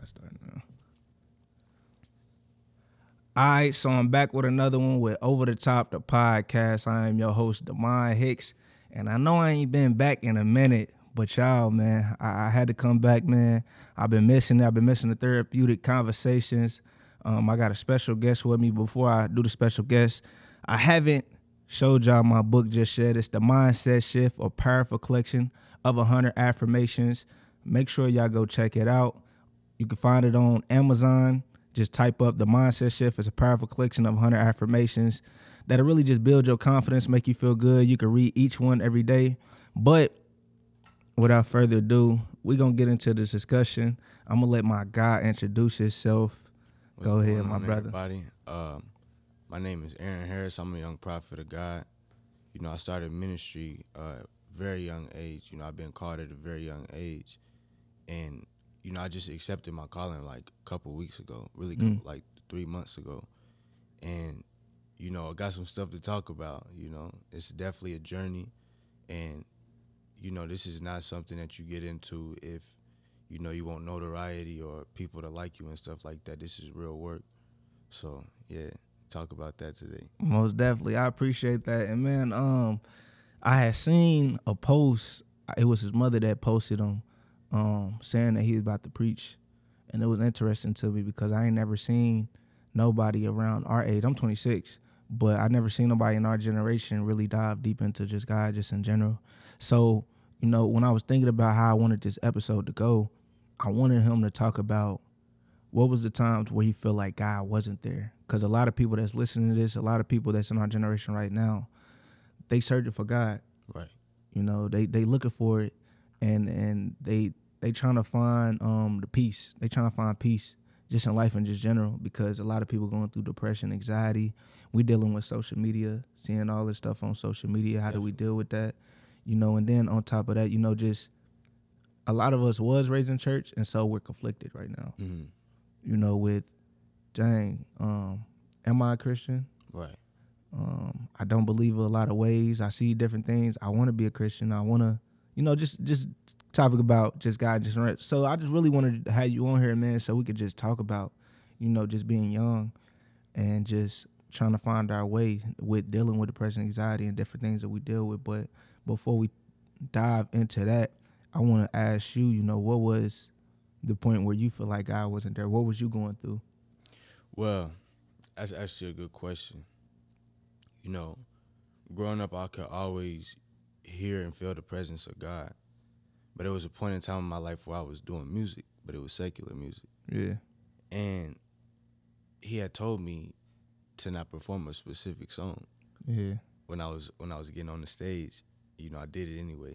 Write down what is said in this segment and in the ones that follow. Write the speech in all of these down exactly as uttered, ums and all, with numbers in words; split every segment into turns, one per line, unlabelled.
I start now. All right, so I'm back with another one with Over the Top, the podcast. I am your host, Demond Hicks, and I know I ain't been back in a minute, but y'all, man, I, I had to come back, man. I've been missing it. I've been missing the therapeutic conversations. Um, I got a special guest with me. Before I do the special guest, I haven't showed y'all my book just yet. It's the Mindset Shift, a powerful collection of one hundred affirmations. Make sure y'all go check it out. You can find it on Amazon. Just type up the Mindset Shift. It's a powerful collection of one hundred affirmations that'll really just build your confidence, make you feel good. You can read each one every day. But without further ado, we're going to get into this discussion. I'm going to let my guy introduce himself.
What's
Go ahead,
going
my
on,
brother.
Everybody? Um, my name is Aaron Harris. I'm a young prophet of God. You know, I started ministry uh, at a very young age. You know, I've been called at a very young age. And you know, I just accepted my calling like a couple weeks ago, really couple,
Mm.
like three months ago. And, you know, I got some stuff to talk about, you know. It's definitely a journey. And, you know, this is not something that you get into if, you know, you want notoriety or people to like you and stuff like that. This is real work. So, yeah, talk about that today.
Most definitely. I appreciate that. And, man, um, I had seen a post. It was his mother that posted him. Um, saying that he was about to preach, and it was interesting to me because I ain't never seen nobody around our age. I'm twenty-six, but I never seen nobody in our generation really dive deep into just God, just in general. So, you know, when I was thinking about how I wanted this episode to go, I wanted him to talk about what was the times where he felt like God wasn't there. Because a lot of people that's listening to this, a lot of people that's in our generation right now, they searching for God.
Right.
You know, they they looking for it, and and they they trying to find um the peace. They trying to find peace just in life and just general, because a lot of people going through depression, anxiety. We dealing with social media, seeing all this stuff on social media. How do we deal with that? You know, and then on top of that, you know, just a lot of us was raised in church, and so we're conflicted right now.
Mm-hmm.
You know, with dang, um, am I a Christian?
Right.
Um, I don't believe a lot of ways. I see different things. I want to be a Christian. I want to, you know, just just topic about just God, just right. So I just really wanted to have you on here, man, so we could just talk about, you know, just being young and just trying to find our way with dealing with depression, anxiety, and different things that we deal with. But before we dive into that, I want to ask you, you know, what was the point where you feel like God wasn't there? What was you going through?
Well, that's actually a good question. You know, growing up, I could always hear and feel the presence of God. But there was a point in time in my life where I was doing music, but it was secular music.
Yeah.
And he had told me to not perform a specific song.
Yeah.
When I was when I was getting on the stage, you know, I did it anyway.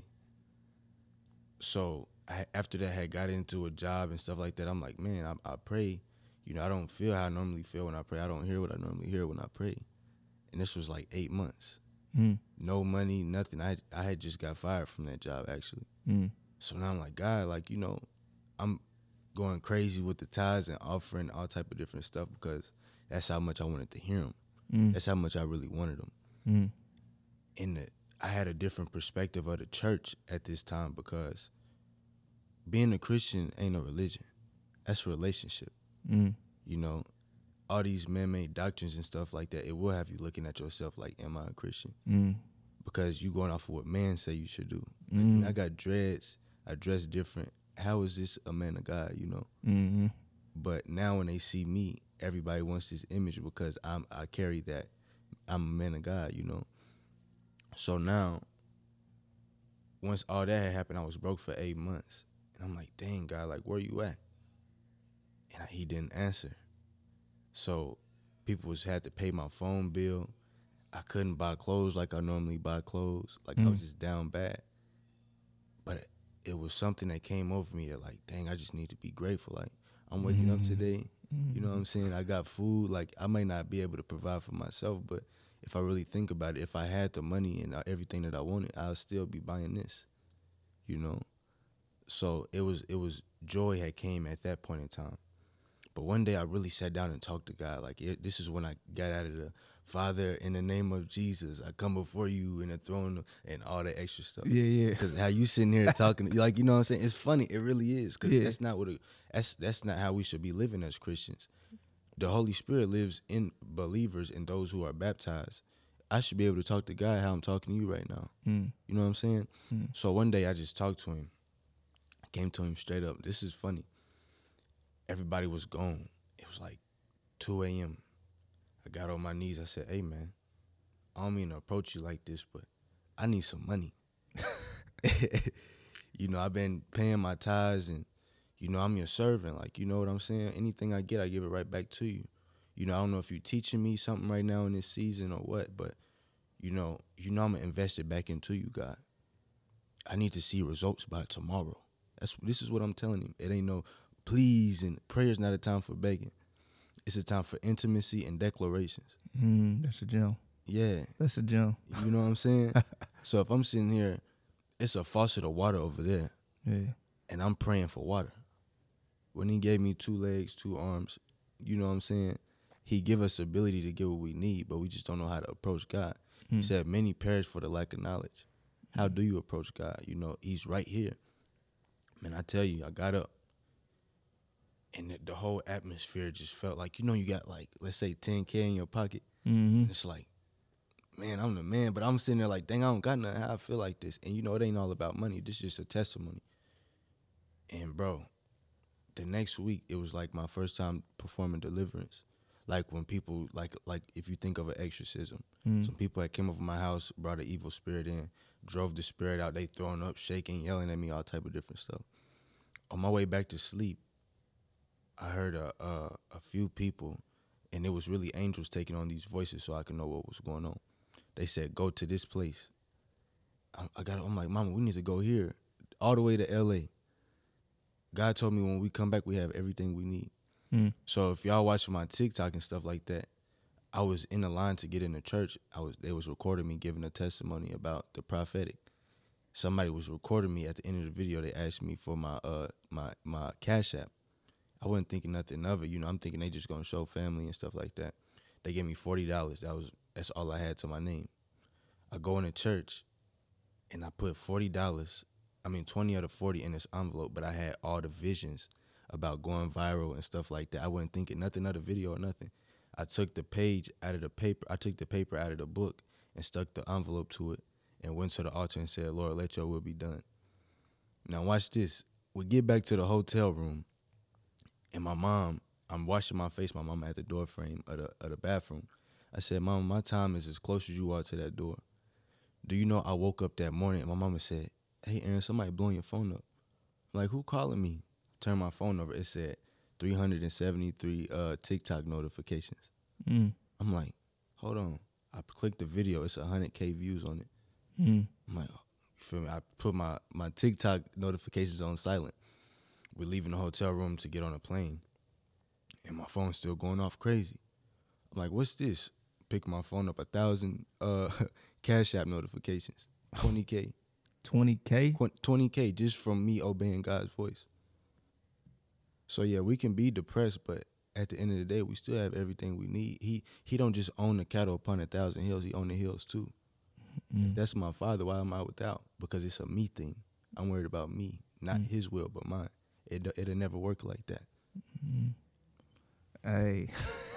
So I, after that, I had got into a job and stuff like that. I'm like, man, I, I pray. You know, I don't feel how I normally feel when I pray. I don't hear what I normally hear when I pray. And this was like eight months.
Mm.
No money, nothing. I I had just got fired from that job, actually.
Mm.
So now I'm like, God, like, you know, I'm going crazy with the tithes and offering all type of different stuff because that's how much I wanted to hear him.
Mm.
That's how much I really wanted him.
Mm.
And the, I had a different perspective of the church at this time because being a Christian ain't a religion. That's a relationship.
Mm.
You know, all these man-made doctrines and stuff like that, it will have you looking at yourself like, am I a Christian?
Mm.
Because you going off of what man say you should do. Like,
Mm.
I got dreads. I dress different. How is this a man of God, you know?
Mm-hmm.
But now when they see me, everybody wants this image because I'm I carry that. I'm a man of God, you know? So now, once all that had happened, I was broke for eight months. And I'm like, dang, God, like, where you at? And I, he didn't answer. So people was had to pay my phone bill. I couldn't buy clothes like I normally buy clothes. Like,
Mm.
I was just down bad. But it was something that came over me that, like, dang, I just need to be grateful. Like, I'm waking up today. You know what I'm saying? I got food. Like, I may not be able to provide for myself, but if I really think about it, if I had the money and everything that I wanted, I'll still be buying this, you know? So it was, it was joy had came at that point in time. But one day I really sat down and talked to God. Like, it, this is when I got out of the Father, in the name of Jesus, I come before you in the throne and all that extra stuff.
Yeah, yeah.
Because how you sitting here talking, like, you know what I'm saying? It's funny. It really is. Because
Yeah.
that's not what, it, that's, that's not how we should be living as Christians. The Holy Spirit lives in believers and those who are baptized. I should be able to talk to God how I'm talking to you right now.
Mm.
You know what I'm saying?
Mm.
So one day I just talked to him. I came to him straight up. This is funny. Everybody was gone. It was like two a.m. I got on my knees. I said, hey, man, I don't mean to approach you like this, but I need some money. You know, I've been paying my tithes and, you know, I'm your servant. Like, you know what I'm saying? Anything I get, I give it right back to you. You know, I don't know if you're teaching me something right now in this season or what, but, you know, you know I'm going to invest it back into you, God. I need to see results by tomorrow. That's This is what I'm telling him. It ain't no please, and prayer's not a time for begging. It's a time for intimacy and declarations.
Mm, that's a gem.
Yeah.
That's a gem.
You know what I'm saying? So if I'm sitting here, it's a faucet of water over there.
Yeah.
And I'm praying for water. When he gave me two legs, two arms, you know what I'm saying? He give us the ability to get what we need, but we just don't know how to approach God. Mm. He said, many perish for the lack of knowledge. How do you approach God? You know, he's right here. Man, I tell you, I got up. And the, the whole atmosphere just felt like, you know, you got like, let's say ten K in your pocket.
Mm-hmm.
And it's like, man, I'm the man. But I'm sitting there like, dang, I don't got nothing. How I feel like this. And, you know, it ain't all about money. This is just a testimony. And, bro, the next week, it was like my first time performing deliverance. Like when people, like, like if you think of an exorcism, mm. some people that came over my house, brought an evil spirit in, drove the spirit out. They throwing up, shaking, yelling at me, all type of different stuff. On my way back to sleep, I heard a, a a few people, and it was really angels taking on these voices so I could know what was going on. They said, go to this place. I, I got. I'm like, Mama, we need to go here, all the way to L A. God told me when we come back, we have everything we need. Mm. So if y'all watching my TikTok and stuff like that, I was in the line to get in the church. I was they was recording me giving a testimony about the prophetic. Somebody was recording me at the end of the video. They asked me for my uh my my Cash App. I wasn't thinking nothing of it. You know, I'm thinking they just gonna show family and stuff like that. They gave me forty dollars. That was that's all I had to my name. I go into church, and I put forty dollars. I mean, twenty of the forty in this envelope, but I had all the visions about going viral and stuff like that. I wasn't thinking nothing of the video or nothing. I took the page out of the paper. I took the paper out of the book and stuck the envelope to it and went to the altar and said, Lord, let your will be done. Now watch this. We get back to the hotel room, and my mom, I'm washing my face. My mom at the door frame of the, of the bathroom. I said, Mama, my time is as close as you are to that door. Do you know I woke up that morning and my mama said, hey, Aaron, somebody blowing your phone up. I'm like, who calling me? Turn my phone over. It said three hundred seventy-three uh, TikTok notifications. Mm. I'm like, hold on. I clicked the video. It's one hundred K views on it. Mm. I'm like, you feel me? I put my, my TikTok notifications on silent. We're leaving the hotel room to get on a plane, and my phone's still going off crazy. I'm like, what's this? Pick my phone up, a thousand uh, Cash App notifications, twenty K.
twenty K?
twenty K just from me obeying God's voice. So, yeah, we can be depressed, but at the end of the day, we still have everything we need. He he don't just own the cattle upon a thousand hills. He own the hills, too. Mm. If that's my Father, why am I without? Because it's a me thing. I'm worried about me, not mm. his will, but mine. It, it'll never work like that.
Mm. Hey.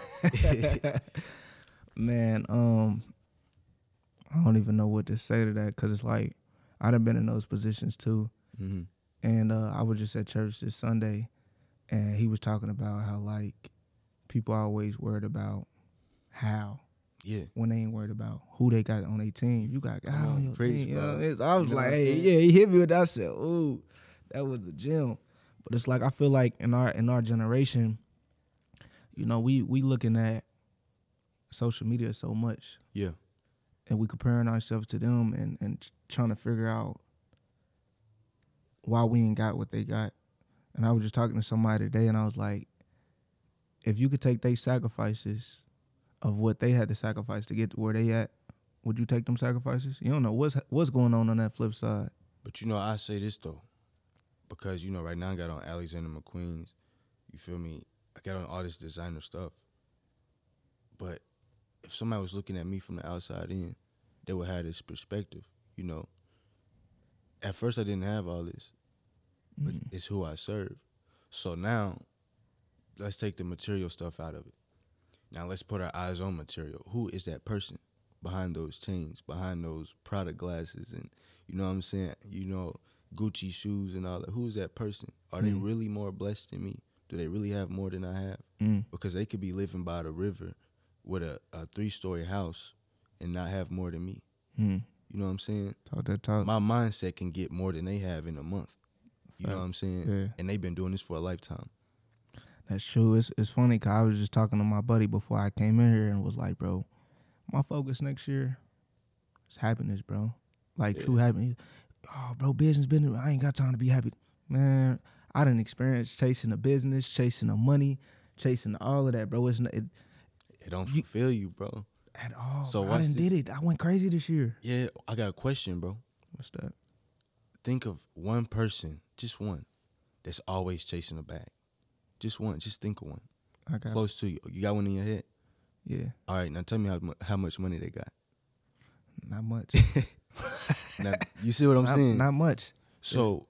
Man, um, I don't even know what to say to that because it's like I done been in those positions, too. Mm-hmm. And uh, I was just at church this Sunday, and he was talking about how, like, people are always worried about how.
Yeah.
When they ain't worried about who they got on their team. You got God on your
preach,
team. You
bro.
know, I was
you know
like, hey, yeah, he hit me with that. I said, ooh, that was a gem. But it's like I feel like in our in our generation, you know, we we looking at social media so much.
Yeah.
And we comparing ourselves to them and, and trying to figure out why we ain't got what they got. And I was just talking to somebody today, and I was like, if you could take their sacrifices of what they had to sacrifice to get to where they at, would you take them sacrifices? You don't know what's what's going on on that flip side.
But, you know, I say this, though, because, you know, right now I got on Alexander McQueen's, you feel me? I got on all this designer stuff. But if somebody was looking at me from the outside in, they would have this perspective, you know. At first, I didn't have all this, but
Mm.
it's who I serve. So now, let's take the material stuff out of it. Now let's put our eyes on material. Who is that person behind those chains, behind those Prada glasses, and you know what I'm saying? You know, Gucci shoes and all that. Who is that person? Are they
Mm.
really more blessed than me? Do they really have more than I have?
Mm.
Because they could be living by the river with a, a three-story house and not have more than me.
Mm.
You know what I'm saying?
Talk that talk.
My mindset can get more than they have in a month. You know what I'm saying?
Yeah.
And they've been doing this for a lifetime.
That's true. It's it's funny because I was just talking to my buddy before I came in here and was like, bro, my focus next year is happiness, bro. Like
Yeah.
true happiness. Oh, bro, business, business. I ain't got time to be happy. Man, I done experienced chasing the business, chasing the money, chasing all of that, bro. It's not, it,
It don't
You-
fulfill you, bro.
at all.
So
bro. I
watch
done
this.
did it. I went crazy this year.
Yeah, I got a question, bro.
What's that?
Think of one person, just one, that's always chasing a bag. Just one. Just think of one.
I got
Close to you. You got one in your head?
yeah,
All right, now tell me how, mu- how much money they got.
not much.
Now, you see what I'm
not,
saying?
not much.
So,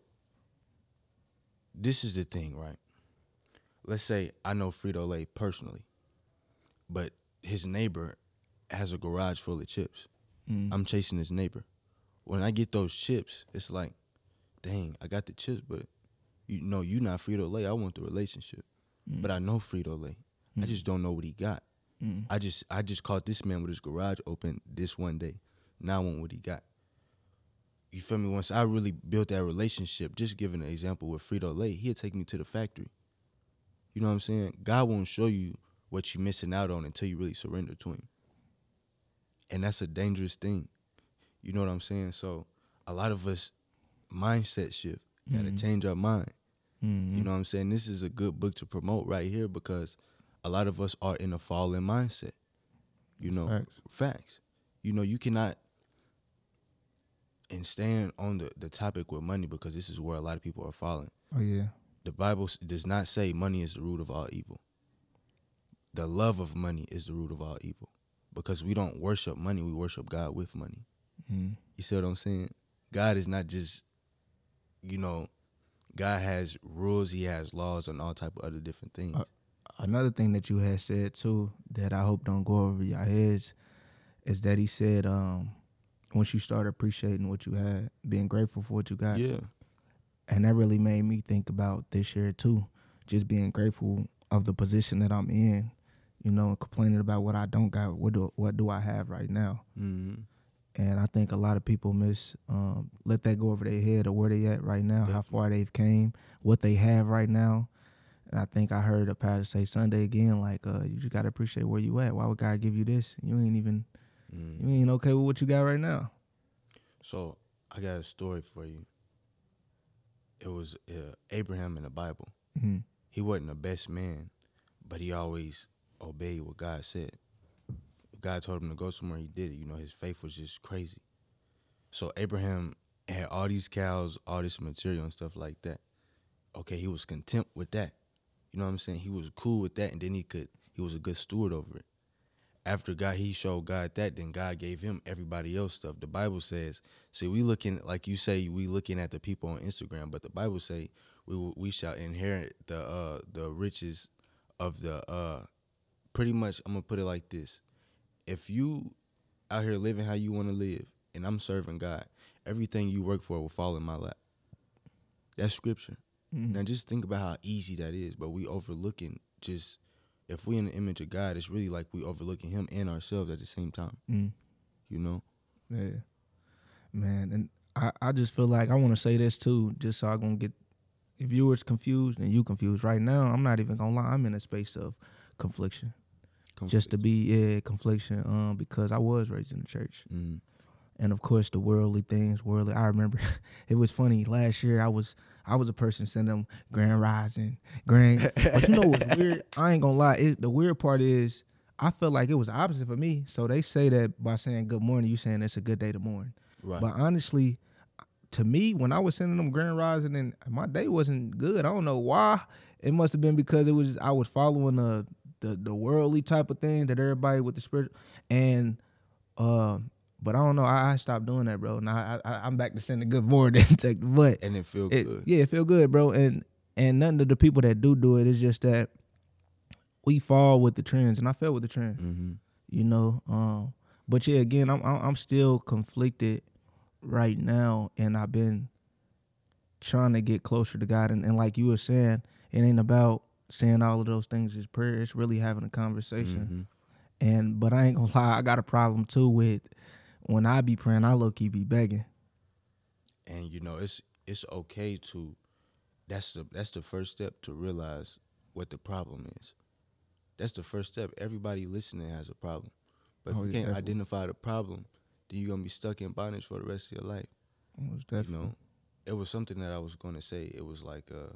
this is the thing, right? Let's say I know Frito-Lay personally, but his neighbor has a garage full of chips.
Mm.
I'm chasing his neighbor. When I get those chips, it's like, dang, I got the chips, but you know, you not Frito-Lay. I want the relationship.
Mm.
But I know Frito-Lay. I
Mm.
just don't know what he got.
Mm.
I just I just caught this man with his garage open this one day. Now I want what he got. You feel me? Once I really built that relationship, just giving an example with Frito-Lay, he'll take me to the factory. You know what I'm saying? God won't show you what you're missing out on until you really surrender to him. And that's a dangerous thing. You know what I'm saying? So a lot of us, mindset shift. Got to
Mhm.
change our mind.
Mm.
You know what I'm saying? This is a good book to promote right here because a lot of us are in a fallen mindset. You know,
Facts.
facts. You know, you cannot, and stand on the, the topic with money because this is where a lot of people are falling.
Oh yeah.
The Bible s- does not say money is the root of all evil. The love of money is the root of all evil because we don't worship money, we worship God with money.
Mm.
You see what I'm saying? God is not just, you know, God has rules, he has laws and all type of other different things.
Uh, Another thing that you had said too that I hope don't go over your heads is that he said um, once you start appreciating what you had, being grateful for what you got,
yeah.
and that really made me think about this year too, just being grateful of the position that I'm in, you know, complaining about what I don't got, what do what do I have right now,
hmm
and I think a lot of people miss um, let that go over their head of where they at right now, how
Definitely.
far they've came, what they have right now. And I think I heard a pastor say Sunday again, like, uh, you just got to appreciate where you at. Why would God give you this? You ain't even,
Mm.
you ain't okay with what you got right now.
So I got a story for you. It was uh, Abraham in the Bible.
Mm-hmm.
He wasn't the best man, but he always obeyed what God said. If God told him to go somewhere, he did it. You know, his faith was just crazy. So Abraham had all these cows, all this material and stuff like that. Okay, he was content with that. You know what I'm saying? He was cool with that, and then he could, he was a good steward over it. After God, he showed God that, then God gave him everybody else stuff. The Bible says, see, we looking, like you say, we looking at the people on Instagram, but the Bible say we will- we shall inherit the uh, the riches of the, uh, pretty much, I'm going to put it like this. If you out here living how you want to live, and I'm serving God, everything you work for will fall in my lap. That's scripture.
Mm-hmm.
Now just think about how easy that is, but we overlooking just, if we in the image of God, it's really like we overlooking him and ourselves at the same time,
Mm.
you know?
Yeah, man. And I, I just feel like I want to say this too, just so I'm going to get viewers confused and you confused. Right now, I'm not even going to lie. I'm in a space of confliction. Just to be, yeah, confliction, um, because I was raised in the church.
Mm-hmm.
And of course, the worldly things, worldly. I remember it was funny. Last year, I was I was a person sending them Grand Rising, Grand. But you know what's weird? I ain't gonna lie. It, the weird part is I felt like it was the opposite for me. So they say that by saying good morning, you saying it's a good day to morning.
Right.
But honestly, to me, when I was sending them Grand Rising, and my day wasn't good. I don't know why. It must have been because it was I was following the the the worldly type of thing that everybody with the spirit and um. But I don't know. I, I stopped doing that, bro. Now I, I, I'm back to sending good board intake, but
And it feel
it,
good.
yeah, it feel good, bro. And and nothing to the people that do do it. It's just that we fall with the trends, and I fell with the trend.
Mm-hmm.
You know. Um. But yeah, again, I'm I'm I'm still conflicted right now, and I've been trying to get closer to God. And, and like you were saying, it ain't about saying all of those things as prayer. It's really having a conversation.
Mm-hmm.
And but I ain't gonna lie, I got a problem too with when I be praying, I low key be begging.
And you know, it's it's okay to that's the that's the first step to realize what the problem is. That's the first step. Everybody listening has a problem. But if
Oh,
you
yeah,
can't
definitely.
identify the problem, then you're gonna be stuck in bondage for the rest of your life.
Most
You
definitely.
know, it was something that I was gonna say. It was like uh,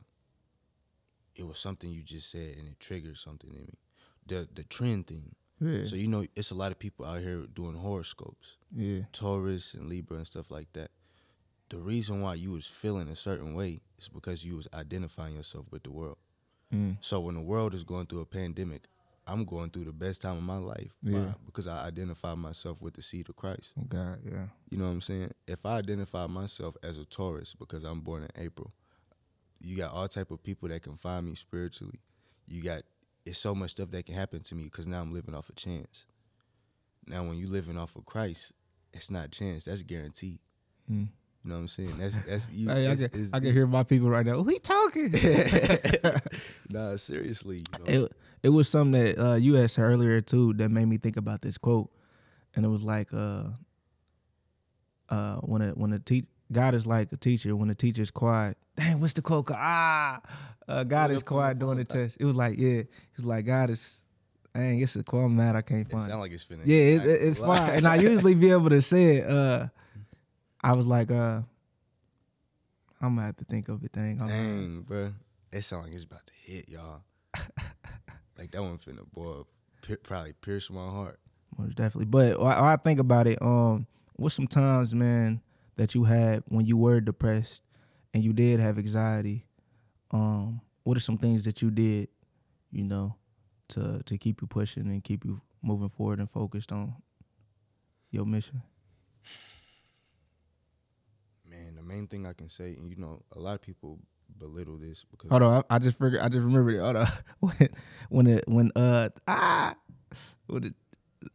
it was something you just said, and it triggered something in me. The the trend thing.
Yeah.
So you know, it's a lot of people out here doing horoscopes,
yeah.
Taurus and Libra and stuff like that. The reason why you was feeling a certain way is because you was identifying yourself with the world.
Mm.
So when the world is going through a pandemic, I'm going through the best time of my life. Why?
Yeah.
Because I identify myself with the seed of Christ.
Oh God, yeah.
You know what I'm saying? If I identify myself as a Taurus because I'm born in April, you got all type of people that can find me spiritually. You got, it's so much stuff that can happen to me because now I'm living off a chance. Now when you living off of Christ, it's not chance, that's guaranteed.
Mm.
You know what I'm saying? That's that's you.
Hey, I
it's,
can,
it's,
I can hear my people right now. We talking.
Nah, seriously. You know?
It it was something that uh, you had said earlier too that made me think about this quote, and it was like, uh, uh, when a when a te- God is like a teacher. When the teacher's quiet, dang, what's the quote called? Ah, uh, God
Pull it
is
up on my
quiet during the
phone.
test. It was like, yeah, it's like God is. Dang, it's a quote. I'm mad I can't
It
find.
sound like it's finna.
Yeah, it,
I ain't
it, it's
gonna lie.
fine, and I usually be able to say it. Uh, I was like, uh, I'm gonna have to think of it. Thing. I'm-
Dang, bro. It sound like it's about to hit y'all. Like that one finna, boy, pi- probably pierce my heart.
Most definitely. But when I think about it, um, what's some times, man, that you had when you were depressed and you did have anxiety? Um, what are some things that you did, you know, to to keep you pushing and keep you moving forward and focused on your mission?
Man, the main thing I can say, and you know, a lot of people belittle this because
Hold on, I, I just figured, I just remembered it. Hold on, when when it when uh ah, when it,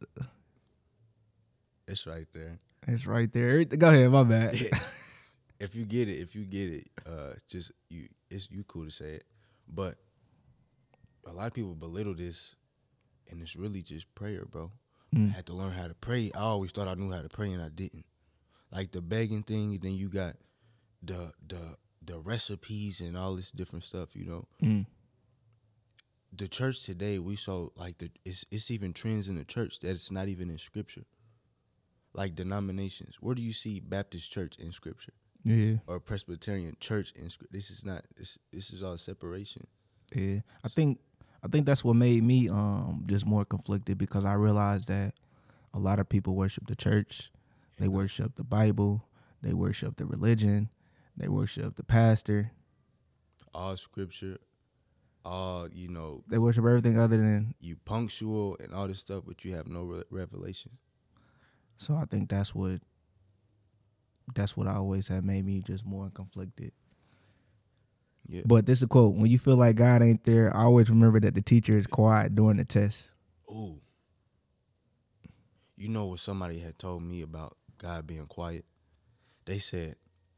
it's right there.
it's right there. Go ahead, my bad.
If you get it, if you get it, uh, just you, it's you cool to say it, but a lot of people belittle this, and it's really just prayer, bro.
Mm.
I had to learn how to pray. I always thought I knew how to pray, and I didn't. Like the begging thing, then you got the the the recipes and all this different stuff. You know,
Mm.
the church today, we saw like the it's it's even trends in the church that it's not even in scripture. Like denominations, where do you see Baptist church in scripture?
Yeah,
Or Presbyterian church in scripture? This is not. This this is all separation.
yeah. I think I think that's what made me um just more conflicted because I realized that a lot of people worship the church, they
And, uh,
worship the Bible, they worship the religion, they worship the pastor,
all scripture, all you know,
they worship everything other than.
you punctual and all this stuff, but you have no re- revelation.
So I think that's what that's what I always had made me just more conflicted.
Yeah.
But this is a quote: "When you feel like God ain't there, I always remember that the teacher is quiet during the test."
Ooh. You know what somebody had told me about God being quiet? They said,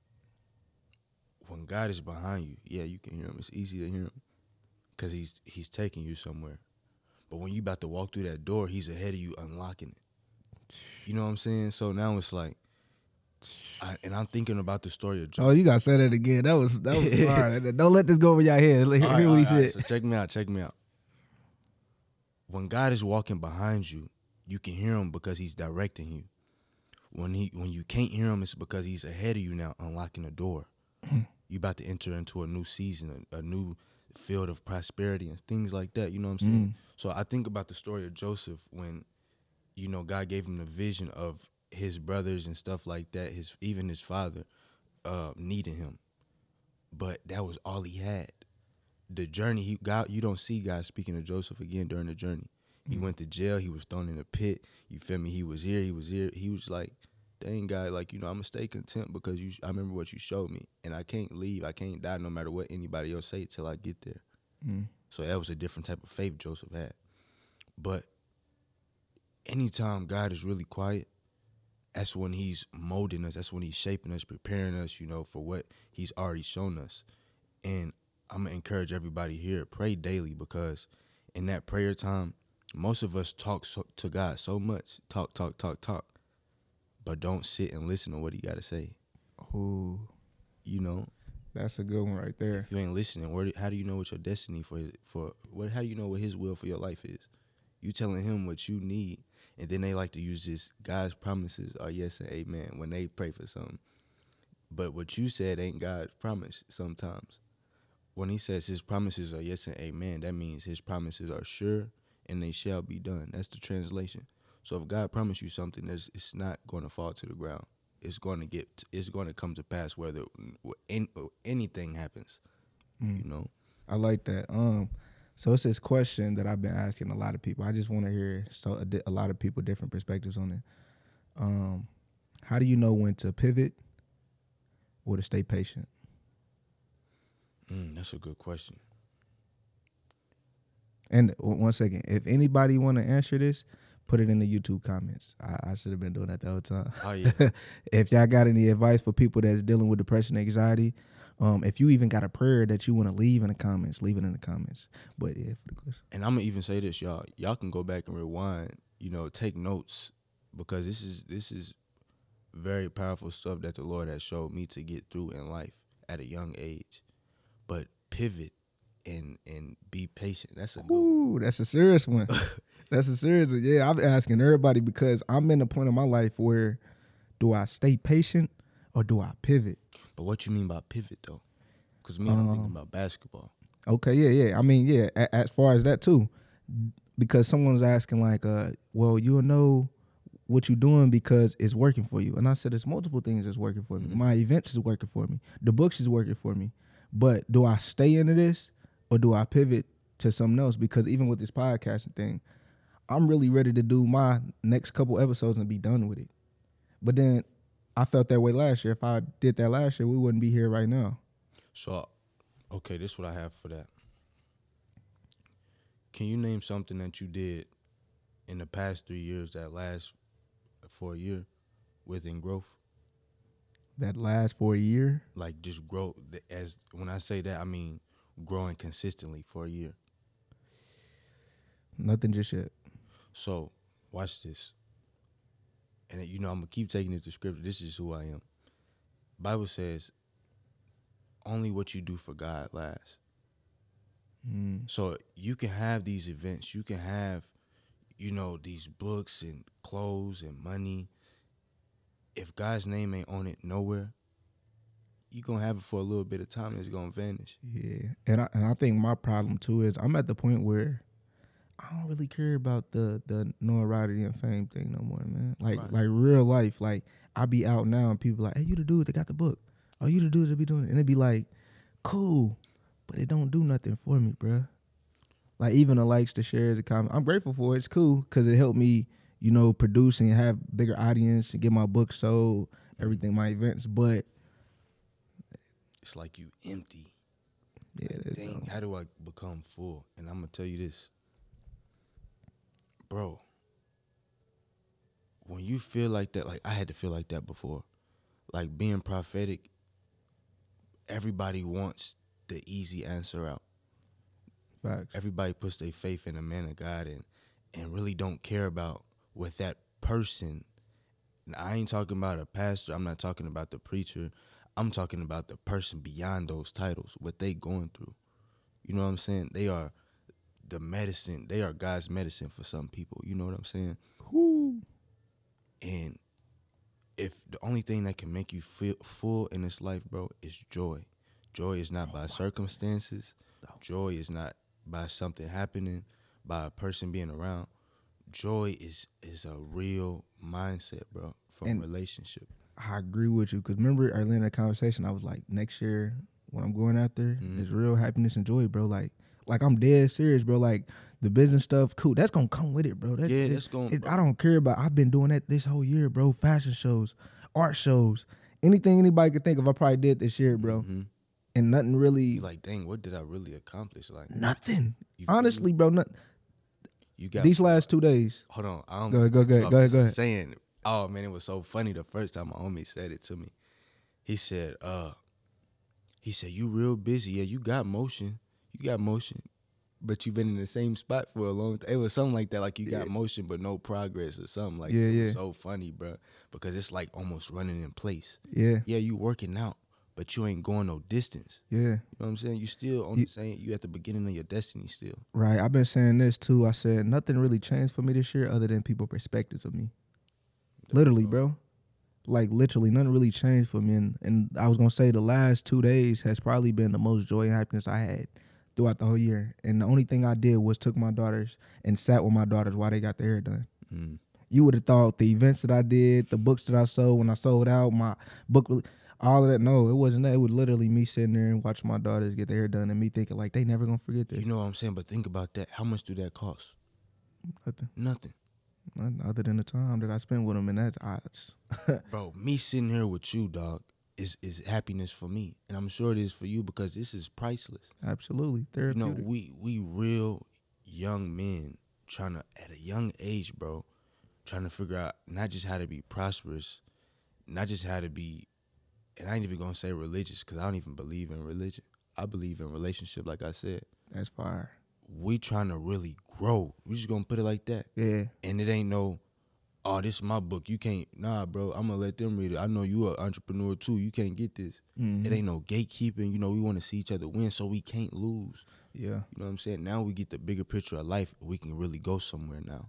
when God is behind you, yeah, you can hear him. It's easy to hear him because he's he's taking you somewhere. But when you about to walk through that door, he's ahead of you unlocking it. You know what I'm saying? So now it's like, I, and I'm thinking about the story of Job.
Oh, you gotta say that again. That was that was hard. Don't let this go over your head. Hear,
All
hear
right,
what he
all right, all right.
said.
So check me out, check me out. When God is walking behind you, you can hear him because he's directing you. When he when you can't hear him, it's because he's ahead of you now, unlocking the door. You about to enter into a new season, a, a new field of prosperity and things like that. You know what I'm saying?
Mm.
So I think about the story of Joseph when, you know, God gave him the vision of his brothers and stuff like that. His even his father uh, needing him, but that was all he had. the journey, he got, you don't see God speaking to Joseph again during the journey. He
Mm.
went to jail. He was thrown in a pit. You feel me? He was here. He was here. He was like, dang, God, like, you know, I'm going to stay content because you. I remember what you showed me. And I can't leave. I can't die no matter what anybody else say till I get there.
Mm.
So that was a different type of faith Joseph had. But anytime God is really quiet, that's when he's molding us. That's when he's shaping us, preparing us, you know, for what he's already shown us. And I'm going to encourage everybody here, pray daily, because in that prayer time, most of us talk so, to God so much, talk, talk, talk, talk, but don't sit and listen to what he got to say.
Ooh,
You know,
that's a good one right there.
if you ain't listening, where, how do you know what your destiny for his, for what? How do you know what his will for your life is? You telling him what you need, and then they like to use this God's promises are yes and amen when they pray for something. But what you said ain't God's promise sometimes. When he says his promises are yes and amen, that means his promises are sure and they shall be done. That's the translation. So if God promised you something, it's, it's not going to fall to the ground. It's going to get. It's going to come to pass whether any, anything happens.
Mm.
You know.
I like that. Um, so it's this question that I've been asking a lot of people. I just want to hear so a, di- a lot of people different perspectives on it. Um, how do you know when to pivot or to stay patient?
Mm, that's a good question.
And w- one second, if anybody want to answer this, put it in the YouTube comments. I, I should have been doing that the whole time.
Oh yeah.
If y'all got any advice for people that's dealing with depression, anxiety, um, if you even got a prayer that you want to leave in the comments, leave it in the comments. But yeah, for the question.
And I'm gonna even say this, y'all. Y'all can go back and rewind. You know, take notes, because this is this is very powerful stuff that the Lord has showed me to get through in life at a young age. But pivot and and be patient. That's a good one.
Ooh, that's a serious one. That's a serious one. Yeah, I'm asking everybody because I'm in a point in my life where do I stay patient or do I pivot?
But what you mean by pivot though? Because me, I'm thinking
Um,
about basketball.
Okay, yeah, yeah. I mean, yeah, a, as far as that too, because someone's asking like, uh, well, you'll know what you're doing because it's working for you. And I said, there's multiple things that's working for me.
Mhm.
My events is working for me. The books is working for me. But do I stay into this or do I pivot to something else? Because even with this podcasting thing, I'm really ready to do my next couple episodes and be done with it. But then I felt that way last year. If I did that last year, we wouldn't be here right now.
So, okay, this is what I have for that. Can you name something that you did in the past three years that lasts for a year within growth?
That last for a year.
Like just grow. As when I say that, I mean growing consistently for a year.
Nothing just yet.
So, watch this. And you know, I'm gonna keep taking it to scripture. This is who I am. Bible says, only what you do for God lasts.
Mm.
So you can have these events, you can have, you know, these books and clothes and money. If God's name ain't on it nowhere, you're going to have it for a little bit of time and it's going to vanish.
Yeah. And I, and I think my problem too is I'm at the point where I don't really care about the the notoriety and fame thing no more, man. Like
Right.
like real life. Like I be out now and people like, hey, you the dude that got the book. Oh, you the dude that be doing it. And it be like, cool. But it don't do nothing for me, bruh. Like even the likes, the shares, the comments. I'm grateful for it. It's cool because it helped me, you know, produce and have bigger audience and get my book sold, everything, my events. But
It's like you empty.
yeah, there's
Dang,
no-
how do I become full? And I'm going to tell you this. Bro, when you feel like that, like I had to feel like that before. Like being prophetic, everybody wants the easy answer out.
facts.
Everybody puts their faith in a man of God and and really don't care about what that person. And I ain't talking about a pastor. I'm not talking about the preacher. I'm talking about the person beyond those titles, what they going through. You know what I'm saying? They are the medicine. They are God's medicine for some people. You know what I'm saying?
Woo.
And if the only thing that can make you feel full in this life, bro, is joy. Joy is not by circumstances. Joy is not by something happening, by a person being around. Joy is is a real mindset, bro, from
And-
relationship.
I agree with you because remember earlier in the conversation, I was like, next year what I'm going after
Mhm.
is real happiness and joy, bro. Like, like I'm dead serious, bro. Like the business stuff, cool. That's gonna come with it, bro. That,
Yeah,
it-
that's gonna-
it- I don't care about. I've been doing that this whole year, bro. Fashion shows, art shows, anything anybody could think of, I probably did this year, bro.
Mhm.
And nothing really,
You like, dang, what did I really accomplish? Like,
nothing.
you feel me?
Honestly, bro. Not,
You got
these last two days.
Hold on, I don't
Go ahead, go ahead, go ahead, go ahead.
Saying, oh man, it was so funny the first time my homie said it to me. He said, uh, he said, you real busy. Yeah, you got motion. You got motion. But you've been in the same spot for a long time. It was something like that, like you got
Yeah.
motion but no progress or something. Like,
Yeah,
it was
yeah.
so funny, bro. Because it's like almost running in place.
Yeah,
Yeah, you working out, but you ain't going no distance.
yeah.
You know what I'm saying? You still on
You-
the same, you at the beginning of your destiny still.
Right. I've been saying this too. I said nothing really changed for me this year other than people perspectives of me. Literally, bro. Like literally, nothing really changed for me. And, and I was gonna say the last two days has probably been the most joy and happiness I had throughout the whole year. And the only thing I did was took my daughters and sat with my daughters while they got their hair done.
Mm.
You would have thought the events that I did, the books that I sold when I sold out, my book, all of that. No, it wasn't that. It was literally me sitting there and watching my daughters get their hair done and me thinking like they never gonna forget this.
You know what I'm saying? But think about that. How much do that cost?
Nothing.
Nothing.
Nothing other than the time that I spent with them, and that's I, it's-
Bro, me sitting here with you, dog, is is happiness for me. And I'm sure it is for you because this is priceless.
absolutely
You
therapeutic.
know, we we real young men trying to, at a young age, bro, trying to figure out not just how to be prosperous, not just how to be, and I ain't even gonna say religious because I don't even believe in religion. I believe in relationship, like I said.
That's fire.
We trying to really grow. We just gonna put it like that.
Yeah,
And it ain't no, oh, this is my book. You can't, nah, bro, I'm gonna let them read it. I know you an entrepreneur too. You can't get this.
Mhm.
It ain't no gatekeeping. You know, we want to see each other win so we can't lose.
yeah.
You know what I'm saying? Now we get the bigger picture of life. We can really go somewhere now.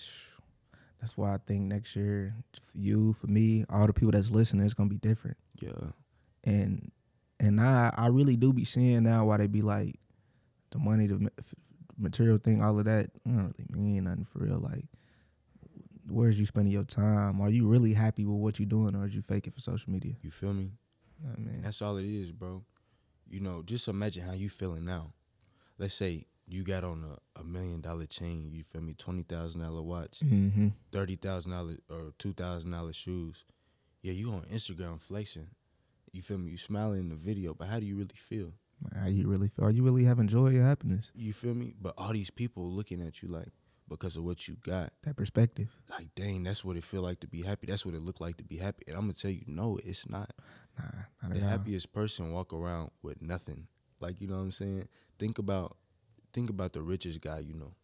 That's why I think next year, for you, for me, all the people that's listening, it's gonna be different.
Yeah.
And and I I really do be seeing now why they be like the money, the ma- f- material thing, all of that. I don't really mean nothing for real. Like, where's you spending your time? Are you really happy with what you're doing, or are you faking for social media?
You feel me?
I mean,
That's all it is, bro. You know, just imagine how you feeling now. Let's say you got on a, a million dollar chain, you feel me, twenty thousand dollar watch,
mm-hmm.
thirty thousand dollars or two thousand dollar shoes. Yeah, you on Instagram flexing. You feel me? You smiling in the video, but how do you really feel?
How you really feel? Are you really having joy or happiness?
You feel me? But all these people looking at you like, because of what you got,
That perspective.
like, dang, that's what it feel like to be happy. That's what it look like to be happy. And I'm gonna tell you, no, it's not.
Nah, not
The
at all.
happiest person walk around with nothing. Like, you know what I'm saying? Think about think about the richest guy you know.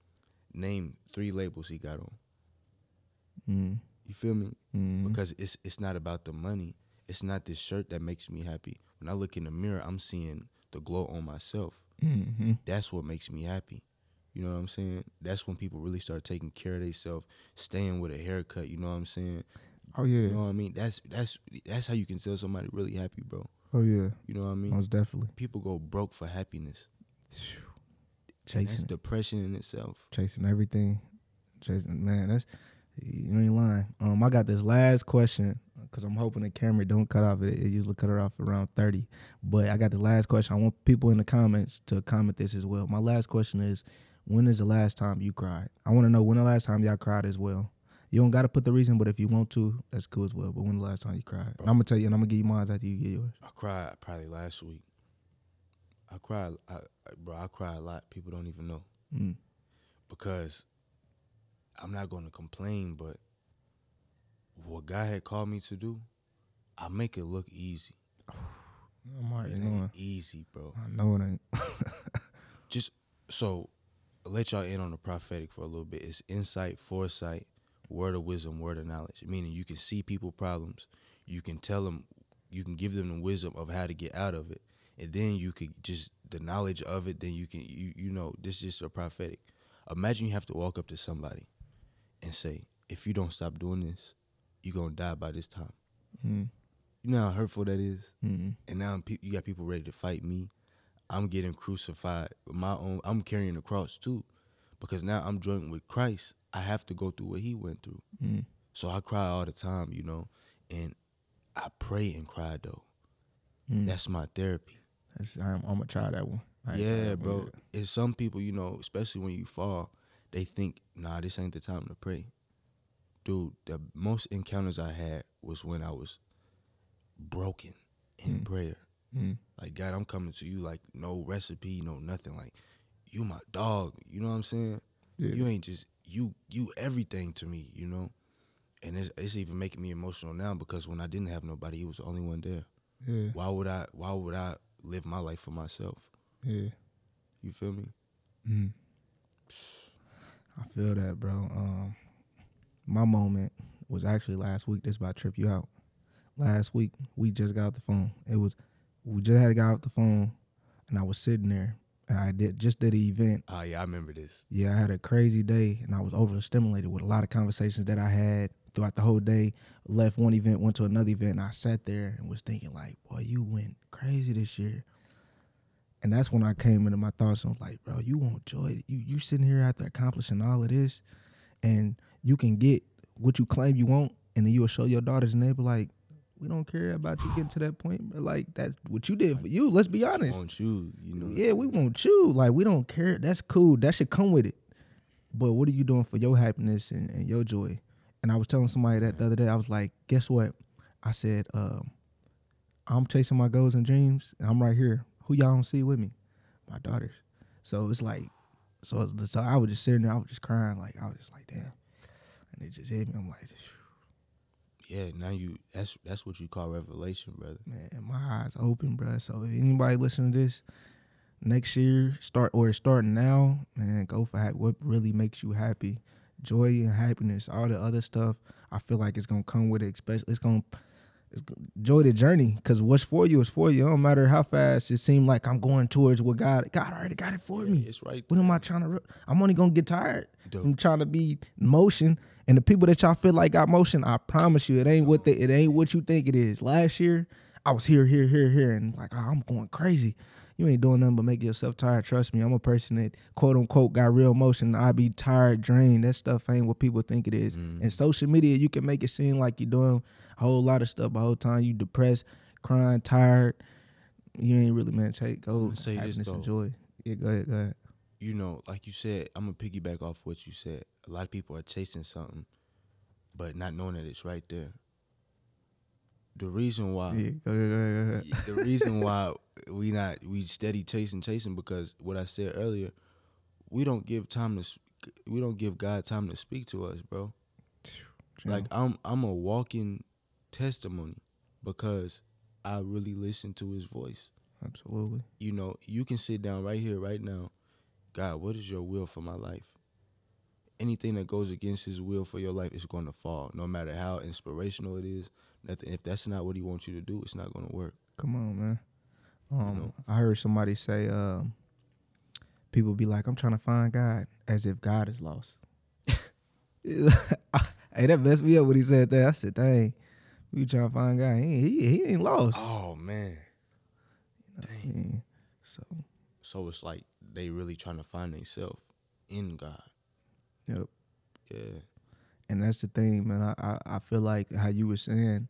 Name three labels he got on.
Mm,
You feel me?
mm,
Because it's it's not about the money. It's not this shirt that makes me happy. When I look in the mirror, I'm seeing the glow on myself.
mm-hmm.
That's what makes me happy. You know what I'm saying? That's when people really start taking care of themselves, staying with a haircut. You know what I'm saying?
Oh yeah.
You know what I mean? That's that's that's how you can tell somebody really happy, bro.
Oh yeah.
You know what I mean?
Most definitely.
People go broke for happiness.
Chasing
And that's
it.
depression in itself.
Chasing everything. Chasing, man, that's, you ain't lying. Um, I got this last question because I'm hoping the camera don't cut off. It, it usually cut it off around thirty. But I got the last question. I want people in the comments to comment this as well. My last question is, when is the last time you cried? I want to know when the last time y'all cried as well. You don't got to put the reason, but if you want to, that's cool as well. But when the last time you cried? And I'm going to tell you, and I'm going to give you mine after you get yours.
I cried probably last week. I cried, I, I- bro, I cry a lot. People don't even know.
Mm.
Because I'm not going to complain, but what God had called me to do, I make it look easy.
I'm already
It
knowing.
ain't easy, bro.
I know it ain't.
Just so I'll let y'all in on the prophetic for a little bit. It's insight, foresight, word of wisdom, word of knowledge. Meaning you can see people problems, you can tell them, you can give them the wisdom of how to get out of it, and then you could just the knowledge of it. Then you can you you know this is just a prophetic. Imagine you have to walk up to somebody and say, if you don't stop doing this, you're gonna die by this time.
Mm.
You know how hurtful that is.
Mm.
And now pe- you got people ready to fight me. I'm getting crucified with my own. I'm carrying the cross too, because now I'm joined with Christ. I have to go through what He went through.
Mm.
So I cry all the time, you know, and I pray and cry though.
Mm.
That's my therapy.
That's, I'm, I'm gonna try that one. I ain't tried
Yeah,
that one
bro.
yet.
It's some people, you know, especially when you fall, they think, nah, this ain't the time to pray. Dude, the most encounters I had was when I was broken in
Mm.
prayer.
Mm.
Like, God, I'm coming to you like no recipe, no nothing. Like, you my dog. You know what I'm saying?
Yeah.
You ain't just, you you everything to me, you know? And it's, it's even making me emotional now because when I didn't have nobody, he was the only one there.
Yeah.
Why would I, why would I live my life for myself?
Yeah.
You feel me?
Mm. I feel that, bro. Um, my moment was actually last week. This about to trip you out. Last week, we just got off the phone. It was, we just had to get off the phone, and I was sitting there, and I did just did an event.
Oh, yeah, I remember this.
Yeah, I had a crazy day, and I was overstimulated with a lot of conversations that I had throughout the whole day. Left one event, went to another event, and I sat there and was thinking, like, boy, you went crazy this year. And that's when I came into my thoughts and was like, bro, you want joy. You you sitting here after accomplishing all of this, and you can get what you claim you want, and then you'll show your daughters, and they'll be like, we don't care about you getting to that point. But like, that's what you did for you. Let's be honest.
Want you, you know.
Yeah, we want you. Like, we don't care. That's cool. That should come with it. But what are you doing for your happiness and, and your joy? And I was telling somebody that the other day, I was like, guess what? I said, um, I'm chasing my goals and dreams, and I'm right here. Who y'all don't see with me? My daughters. So it's like, so, so I was just sitting there, I was just crying. Like, I was just like, damn. And it just hit me. I'm like,
Yeah, now you, that's that's what you call revelation, brother.
man, my eyes open, bro. So if anybody listening to this, next year, start or starting now, man, go for ha- what really makes you happy. Joy and happiness, all the other stuff, I feel like it's gonna come with it. Especially, it's gonna it's, enjoy the journey, because what's for you is for you. It don't matter how fast it seems like I'm going towards what God, God already got it for
Yeah,
me.
it's right
What am
there.
I trying to? Re- I'm only gonna get tired
Dude.
from trying to be in motion. And the people that y'all feel like got motion, I promise you, it ain't what they, it ain't what you think it is. Last year, I was here, here, here, here, and like, oh, I'm going crazy. You ain't doing nothing but make yourself tired. Trust me, I'm a person that quote unquote got real motion. I be tired, drained. That stuff ain't what people think it is.
Mm.
And social media, you can make it seem like you're doing a whole lot of stuff the whole time. You depressed, crying, tired. You ain't really, man. Take go
I'ma say this,
happiness
though.
and joy. Yeah, go ahead, go ahead.
You know, like you said, I'm gonna piggyback off what you said. A lot of people are chasing something, but not knowing that it's right there. The reason why,
Yeah, go ahead, go ahead, go ahead.
the reason why we not we steady chasing, chasing, because what I said earlier, we don't give time to, s- we don't give God time to speak to us, bro. Like I'm, I'm a walking testimony because I really listen to His voice.
Absolutely.
You know, you can sit down right here, right now. God, what is your will for my life? Anything that goes against His will for your life is going to fall, no matter how inspirational it is. Nothing. If that's not what He wants you to do, it's not going to work.
Come on, man. Um,
You know? I
I heard somebody say, um, people be like, I'm trying to find God, as if God is lost. Hey, that messed me up when he said that. I said, dang, we trying to find God. He, ain't- he, he ain't lost.
Oh man.
Yeah. So,
So it's like they really trying to find themselves in God.
yep.
Yeah.
And that's the thing, man. I, I, I feel like how you were saying,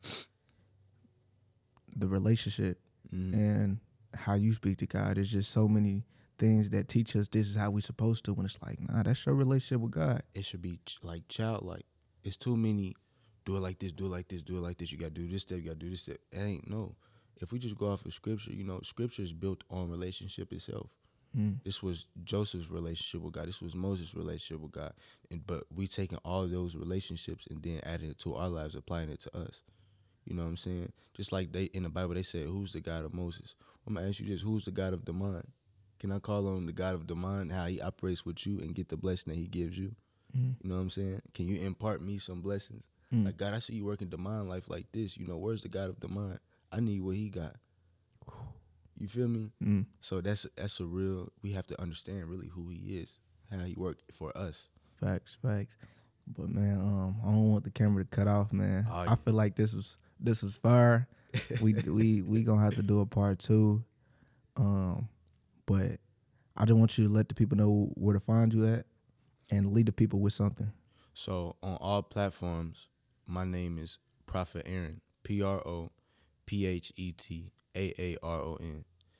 the relationship
Mm.
and how you speak to God is just so many things that teach us this is how we supposed to, when it's like, nah, that's your relationship with God.
It should be ch- like childlike. It's too many. Do it like this. Do it like this. Do it like this. You gotta do this step. You gotta do this step. It ain't no. If we just go off of scripture, you know, scripture is built on relationship itself.
Mm.
This was Joseph's relationship with God. This was Moses' relationship with God. And but we taking all those relationships and then adding it to our lives, applying it to us. You know what I'm saying? Just like they in the Bible, they said, "Who's the God of Moses?" I'm gonna ask you this: Who's the God of Daman? Can I call on the God of Daman, how He operates with you, and get the blessing that He gives you?
Mm.
You know what I'm saying? Can you impart me some blessings?
Mm.
Like, God, I see you working Daman life like this. You know, where's the God of Daman? I need what He got. You feel me?
Mm.
So that's that's a real. We have to understand really who He is, how He worked for us.
Facts, facts. But man, um, I don't want the camera to cut off, man.
Oh,
I
yeah.
feel like this was this was fire. we we we gonna have to do a part two. Um, but I just want you to let the people know where to find you at, and lead the people with something.
So on all platforms, my name is Prophet Aaron, P R O P H E T A A R O N.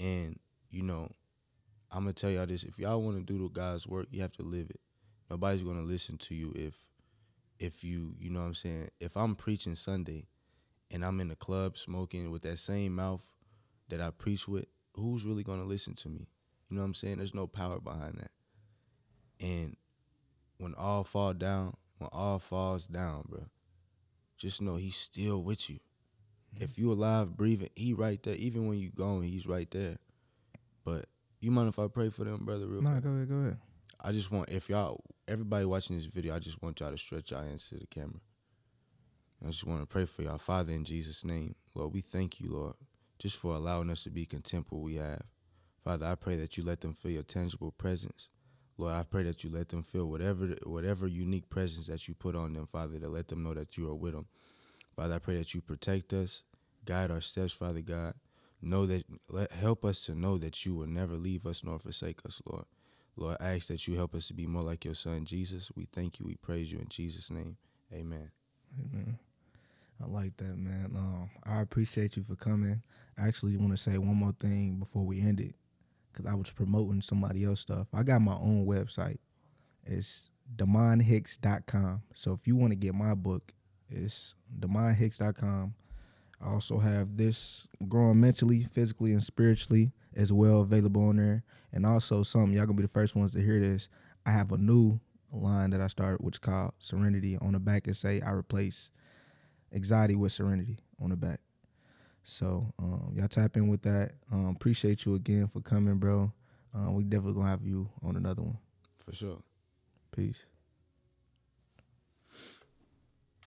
And, you know, I'm going to tell y'all this. If y'all want to do the God's work, you have to live it. Nobody's going to listen to you if, if you, you know what I'm saying, if I'm preaching Sunday and I'm in the club smoking with that same mouth that I preach with, who's really going to listen to me? You know what I'm saying? There's no power behind that. And when all fall down, when all falls down, bro, just know he's still with you. Mm-hmm. If you alive, breathing, he right there. Even when you gone, he's right there. But you mind if I pray for them, brother, real
quick?
No,
go ahead, go ahead.
I just want, if y'all, everybody watching this video, I just want y'all to stretch y'all hands to the camera. I just want to pray for y'all. Father, in Jesus' name, Lord, we thank you, Lord, just for allowing us to be content with what we have. Father, I pray that you let them feel your tangible presence. Lord, I pray that you let them feel whatever whatever unique presence that you put on them, Father, to let them know that you are with them. Father, I pray that you protect us, guide our steps, Father God. Know that, let, help us to know that you will never leave us nor forsake us, Lord. Lord, I ask that you help us to be more like your son, Jesus. We thank you. We praise you in Jesus' name. Amen.
Amen. I like that, man. Um, I appreciate you for coming. I actually want to say one more thing before we end it, because I was promoting somebody else's stuff. I got my own website. It's damon hicks dot com. So if you want to get my book, it's damon hicks dot com. I also have this, Growing Mentally, Physically, and Spiritually, as well, available on there. And also something, y'all going to be the first ones to hear this. I have a new line that I started, which is called Serenity. On the back, it say I replace anxiety with serenity on the back. So um, y'all tap in with that. Um, appreciate you again for coming, bro. Uh, we definitely going to have you on another one.
For sure.
Peace.